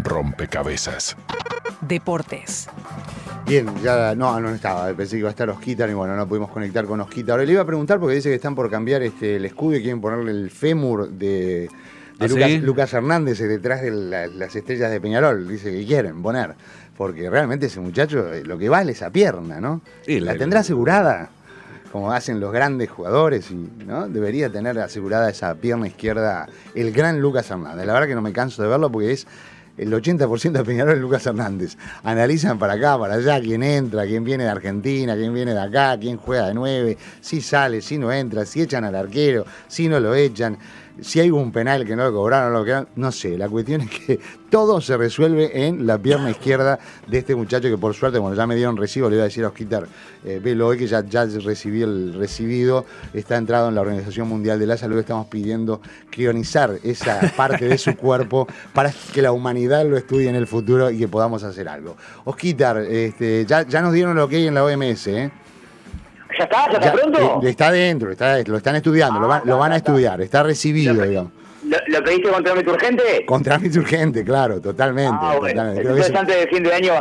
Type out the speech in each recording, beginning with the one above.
rompecabezas. Deportes. Bien, ya no estaba, pensé que iba a estar Osquitar y bueno, no pudimos conectar con Osquitar. Ahora le iba a preguntar porque dice que están por cambiar el escudo y quieren ponerle el fémur de Lucas Hernández detrás de las estrellas de Peñarol. Dice que quieren poner, porque realmente ese muchacho lo que vale esa pierna, ¿no? Sí, la tendrá asegurada, como hacen los grandes jugadores, ¿no? Debería tener asegurada esa pierna izquierda el gran Lucas Hernández. La verdad que no me canso de verlo porque es el 80% de Peñarol es Lucas Hernández. Analizan para acá, para allá, quién entra, quién viene de Argentina, quién viene de acá, quién juega de 9, si sale, si no entra, si echan al arquero, si no lo echan, si hay un penal que no lo cobraron, no lo cobraron. No sé, la cuestión es que todo se resuelve en la pierna izquierda de este muchacho que por suerte, cuando ya me dieron recibo, le iba a decir a Osquitar, velo hoy que ya recibí el recibido, está entrado en la Organización Mundial de la Salud, estamos pidiendo crionizar esa parte de su cuerpo para que la humanidad lo estudie en el futuro y que podamos hacer algo. Osquitar, ya nos dieron lo que hay en la OMS, ¿eh? ¿Ya está pronto? Está dentro, lo están estudiando, lo van a estudiar, está recibido, digamos. ¿Lo pediste con trámite urgente? Con trámite urgente, claro, totalmente. Bueno. Entonces antes de fin de año va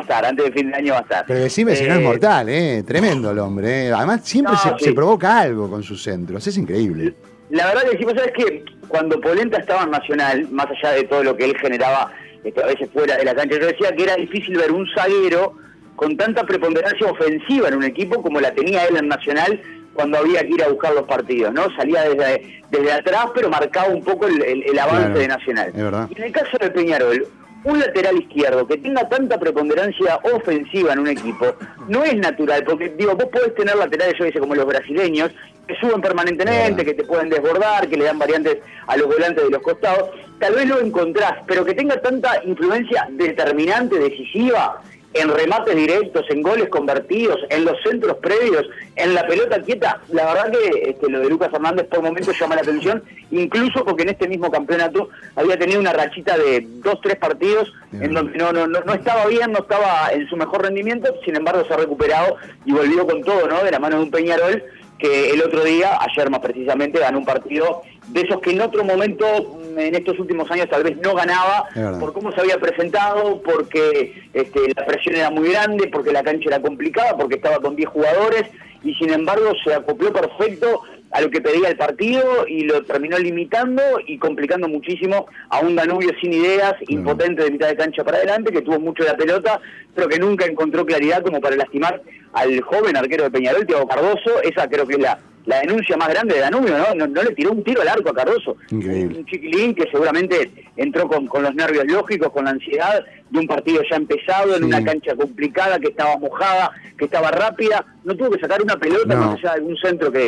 a estar, Pero decime si no es mortal, tremendo el hombre. Además siempre se provoca algo con sus centros, es increíble. La verdad que sí, vos sabés que cuando Polenta estaba en Nacional, más allá de todo lo que él generaba a veces fuera de la cancha, yo decía que era difícil ver un zaguero con tanta preponderancia ofensiva en un equipo como la tenía él en Nacional cuando había que ir a buscar los partidos, ¿no? Salía desde atrás, pero marcaba un poco el avance de Nacional. Y en el caso de Peñarol, un lateral izquierdo que tenga tanta preponderancia ofensiva en un equipo no es natural, porque digo, vos podés tener laterales, yo dice, como los brasileños, que suben permanentemente, que te pueden desbordar, que le dan variantes a los volantes de los costados, tal vez lo encontrás, pero que tenga tanta influencia determinante, decisiva, en remates directos, en goles convertidos, en los centros previos, en la pelota quieta, la verdad que lo de Lucas Hernández por momentos llama la atención, incluso porque en este mismo campeonato había tenido una rachita de 2-3 partidos en donde no estaba bien, no estaba en su mejor rendimiento, sin embargo se ha recuperado y volvió con todo, ¿no? De la mano de un Peñarol que el otro día, ayer más precisamente, ganó un partido de esos que en otro momento, en estos últimos años, tal vez no ganaba, por cómo se había presentado, porque la presión era muy grande, porque la cancha era complicada, porque estaba con 10 jugadores, y sin embargo se acopló perfecto a lo que pedía el partido y lo terminó limitando y complicando muchísimo a un Danubio sin ideas, impotente de mitad de cancha para adelante, que tuvo mucho la pelota, pero que nunca encontró claridad como para lastimar al joven arquero de Peñarol, Thiago Cardoso. Esa creo que es la denuncia más grande de Danubio, ¿no? No le tiró un tiro al arco a Cardoso. Increíble. Un chiquilín que seguramente entró con los nervios lógicos, con la ansiedad de un partido ya empezado, en una cancha complicada, que estaba mojada, que estaba rápida. No tuvo que sacar una pelota más allá de algún centro que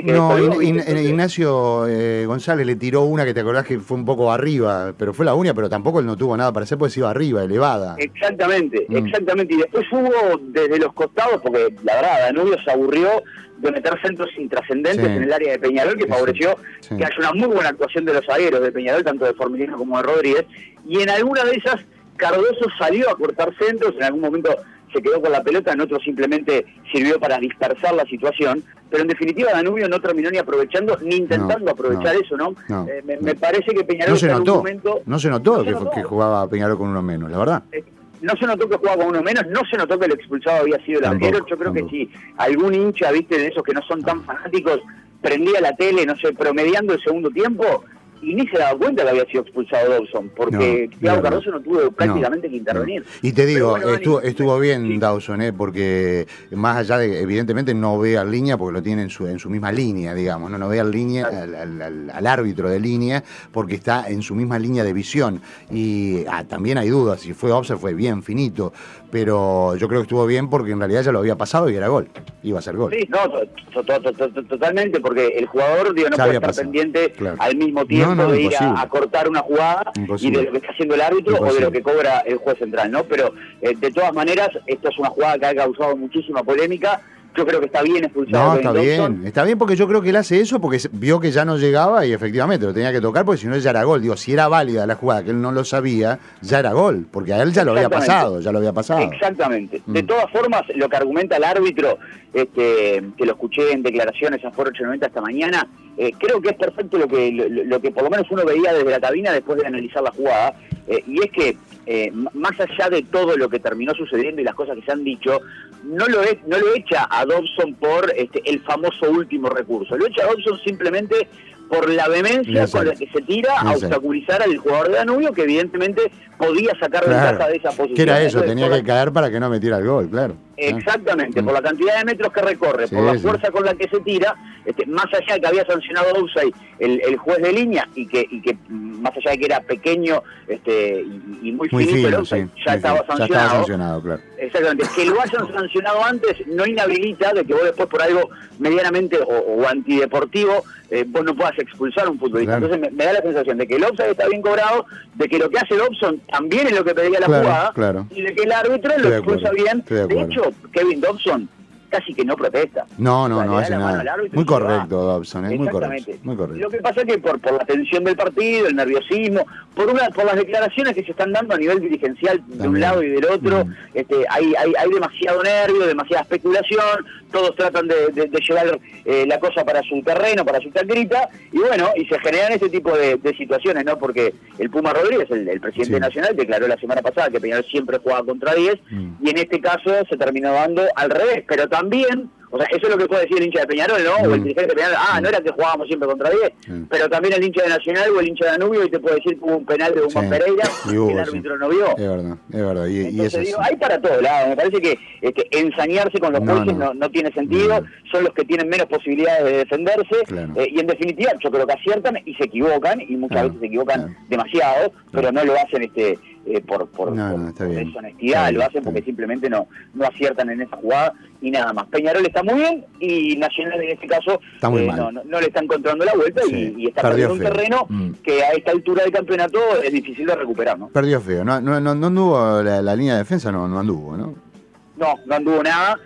Ignacio González le tiró una que te acordás que fue un poco arriba, pero fue la única, pero tampoco él no tuvo nada para hacer porque se iba arriba, elevada. Exactamente. Y después hubo desde los costados, porque la verdad Danubio se aburrió de meter centros intrascendentes en el área de Peñarol, que favoreció que haya una muy buena actuación de los zagueros de Peñarol, tanto de Formiliano como de Rodríguez, y en alguna de esas Cardoso salió a cortar centros, en algún momento se quedó con la pelota, en otro simplemente sirvió para dispersar la situación, pero en definitiva Danubio no terminó ni aprovechando, ni intentando aprovechar eso, ¿no? Me parece que Peñarol no se notó, en un momento... No se notó que jugaba Peñarol con uno menos, la verdad. No se notó que jugaba con uno menos, no se notó que el expulsado había sido el arquero. Yo creo que si algún hincha, viste, de esos que no son tan fanáticos, prendía la tele, no sé, promediando el segundo tiempo, y ni se daba cuenta que había sido expulsado Dawson, porque Thiago Cardoso no tuvo prácticamente que intervenir. Y te digo, estuvo bien Dawson, porque más allá de, evidentemente no ve al línea, porque lo tiene en su misma línea, digamos, no ve al línea, al árbitro de línea, porque está en su misma línea de visión. Y también hay dudas, si fue offside fue bien finito, pero yo creo que estuvo bien porque en realidad ya lo había pasado y era gol, iba a ser gol. Sí, no, totalmente, porque el jugador no puede estar pendiente al mismo tiempo de ir a cortar una jugada y de lo que está haciendo el árbitro o de lo que cobra el juez central, ¿no? Pero de todas maneras, esto es una jugada que ha causado muchísima polémica. Yo creo que está bien expulsado. No, está bien porque yo creo que él hace eso porque vio que ya no llegaba y efectivamente lo tenía que tocar porque si no ya era gol. Digo, si era válida la jugada, que él no lo sabía, ya era gol, porque a él ya lo había pasado, Exactamente. De todas formas, lo que argumenta el árbitro, que lo escuché en declaraciones a Foro 890 esta mañana, creo que es perfecto lo que por lo menos uno veía desde la cabina después de analizar la jugada, y es que más allá de todo lo que terminó sucediendo y las cosas que se han dicho, no lo echa a Dobson por el famoso último recurso, lo echa a Dobson simplemente por la vehemencia con la que se tira a obstaculizar al jugador de Danubio, que evidentemente podía sacar ventaja de esa posición. ¿Qué era eso? Tenía que caer para que no metiera el gol, claro. Exactamente, por la cantidad de metros que recorre, por la fuerza con la que se tira, más allá de que había sancionado offside el juez de línea y que más allá de que era pequeño y muy finito, el offside ya estaba sancionado. Ya estaba sancionado, claro. Exactamente, que lo hayan sancionado antes no inhabilita de que vos después por algo medianamente o antideportivo vos no puedas expulsar a un futbolista. Claro. Entonces me da la sensación de que el offside está bien cobrado, de que lo que hace Dobson también es lo que pedía la jugada, y de que el árbitro lo expulsa bien. De hecho, Kevin Dobson casi que no protesta. No hace nada. Muy correcto, Dobson, muy correcto. Lo que pasa es que por la tensión del partido, el nerviosismo, por las declaraciones que se están dando a nivel dirigencial de un lado y del otro, hay demasiado nervio, demasiada especulación, todos tratan de llevar la cosa para su terreno, para su tacrita, y bueno, y se generan este tipo de situaciones, ¿no? Porque el Puma Rodríguez, el presidente nacional, declaró la semana pasada que Peñarol siempre jugaba contra 10, y en este caso se terminó dando al revés, pero también, o sea, eso es lo que puede decir el hincha de Peñarol, ¿no? O el dirigente de Peñarol, no era que jugábamos siempre contra 10, pero también el hincha de Nacional o el hincha de Danubio, y te puede decir que hubo un penal de Guzmán Pereira que el árbitro no vio. Es verdad. Entonces, digo, hay para todos lados. Me parece que ensañarse con los jueces no tiene sentido, son los que tienen menos posibilidades de defenderse, y en definitiva yo creo que aciertan y se equivocan, y muchas veces se equivocan demasiado, pero no lo hacen por deshonestidad, lo hacen porque simplemente no aciertan en esa jugada y nada más. Peñarol está muy bien y Nacional en este caso no le está encontrando la vuelta y está perdiendo un terreno que a esta altura del campeonato es difícil de recuperar, ¿no? Perdió feo, no anduvo la línea de defensa, no anduvo, ¿no? No anduvo nada.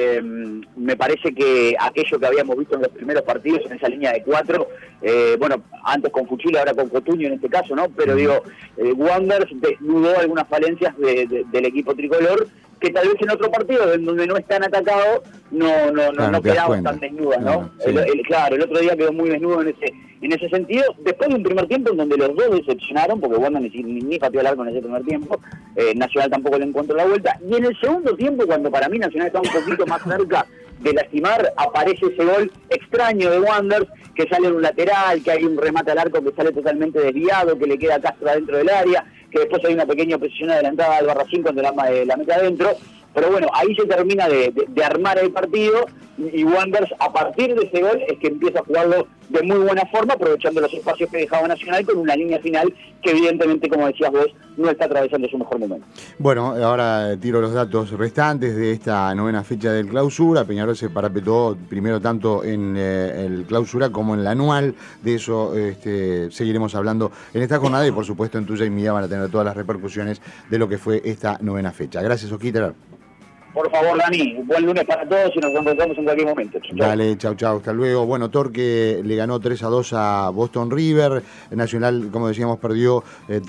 Me parece que aquello que habíamos visto en los primeros partidos en esa línea de 4, bueno, antes con Fuchila, ahora con Cotuño en este caso, ¿no? Pero digo, Wanderers desnudó algunas falencias del equipo tricolor que tal vez en otro partido en donde no están atacados no quedaban tan desnudas, ¿no? El otro día quedó muy desnudo en ese sentido, después de un primer tiempo en donde los dos decepcionaron, porque Wanderers ni pateó el arco en ese primer tiempo, Nacional tampoco le encontró la vuelta, y en el segundo tiempo, cuando para mí Nacional estaba un poquito más cerca de lastimar, aparece ese gol extraño de Wanderers, que sale en un lateral, que hay un remate al arco que sale totalmente desviado, que le queda a Castro adentro del área, que después hay una pequeña posición adelantada de Albarracín cuando la mete adentro. Pero bueno, ahí se termina de armar el partido y Wanderers a partir de ese gol es que empieza a jugarlo de muy buena forma, aprovechando los espacios que dejaba Nacional con una línea final que evidentemente, como decías vos, no está atravesando su mejor momento. Bueno, ahora tiro los datos restantes de esta novena fecha del Clausura. Peñarol se parapetó primero tanto en el Clausura como en el anual. De eso seguiremos hablando en esta jornada y por supuesto en tuya y mía van a tener todas las repercusiones de lo que fue esta novena fecha. Gracias, Osquita. Por favor, Dani, buen lunes para todos y nos encontramos en cualquier momento. Dale, chau, hasta luego. Bueno, Torque le ganó 3-2 a Boston River. Nacional, como decíamos, perdió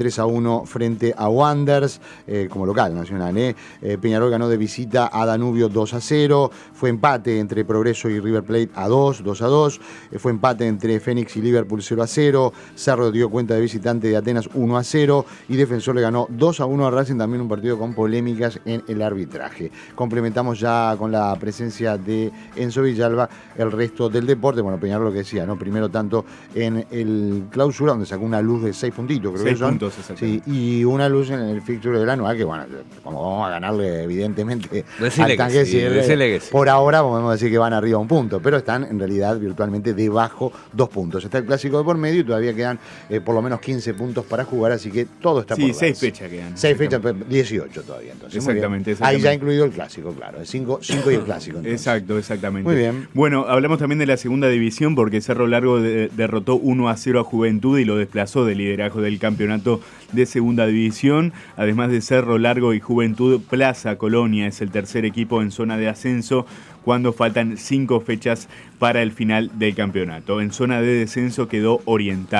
3-1 frente a Wanderers, como local Nacional. Peñarol ganó de visita a Danubio 2-0. Fue empate entre Progreso y River Plate a 2-2. Fue empate entre Fénix y Liverpool 0-0. Cerro dio cuenta de visitante de Atenas 1-0. Y Defensor le ganó 2-1 a Racing, también un partido con polémicas en el arbitraje. Complementamos ya con la presencia de Enzo Villalba el resto del deporte. Bueno, Peñarol lo que decía, ¿no? Primero tanto en el Clausura, donde sacó una luz de 6 puntitos, creo 6 que son. Puntos, sí, y una luz en el fixture del anual, que bueno, como vamos a ganarle evidentemente al tanque, que por ahora podemos decir que van arriba un punto, pero están en realidad virtualmente debajo 2 puntos. Está el clásico de por medio y todavía quedan por lo menos 15 puntos para jugar, así que todo está por darse. 6 fechas quedan. 6 fechas, 18 todavía. Entonces, exactamente. Ahí ya incluido el clásico. Claro, 5 y el clásico. Entonces. Exactamente. Muy bien. Bueno, hablamos también de la segunda división porque Cerro Largo derrotó 1-0 a Juventud y lo desplazó del liderazgo del campeonato de segunda división. Además de Cerro Largo y Juventud, Plaza Colonia es el tercer equipo en zona de ascenso cuando faltan 5 fechas para el final del campeonato. En zona de descenso quedó Oriental.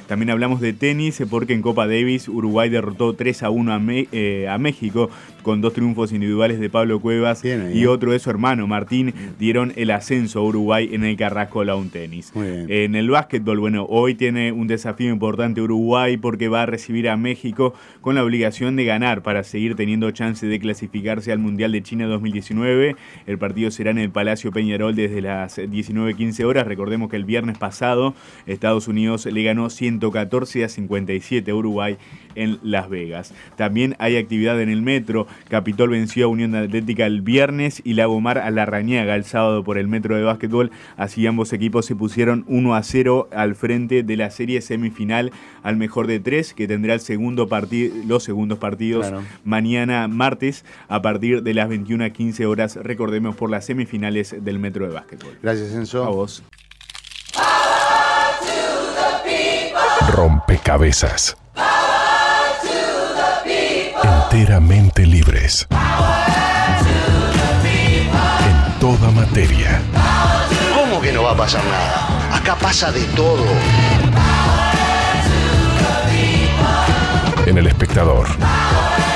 También hablamos de tenis porque en Copa Davis Uruguay derrotó 3-1 a México con 2 triunfos individuales de Pablo Cuevas y otro de su hermano Martín. Dieron el ascenso a Uruguay en el Carrasco Lawn Tennis. En el básquetbol, bueno, hoy tiene un desafío importante Uruguay porque va a recibir a México con la obligación de ganar para seguir teniendo chance de clasificarse al Mundial de China 2019. El partido será en el Palacio Peñarol desde las 19:15 horas. Recordemos que el viernes pasado Estados Unidos le ganó 114-57 a Uruguay en Las Vegas. También hay actividad en el metro. Capitol venció a Unión Atlética el viernes y Lagomar a Larrañaga el sábado por el metro de básquetbol. Así ambos equipos se pusieron 1-0 al frente de la serie semifinal al mejor de 3, que tendrá los segundos partidos mañana martes a partir de las 21:15 horas. Recordemos por las semifinales del metro de básquetbol. Gracias, Enzo. A vos. Rompecabezas. Enteramente libres. En toda materia. ¿Cómo que no va a pasar nada? Acá pasa de todo. En El Espectador.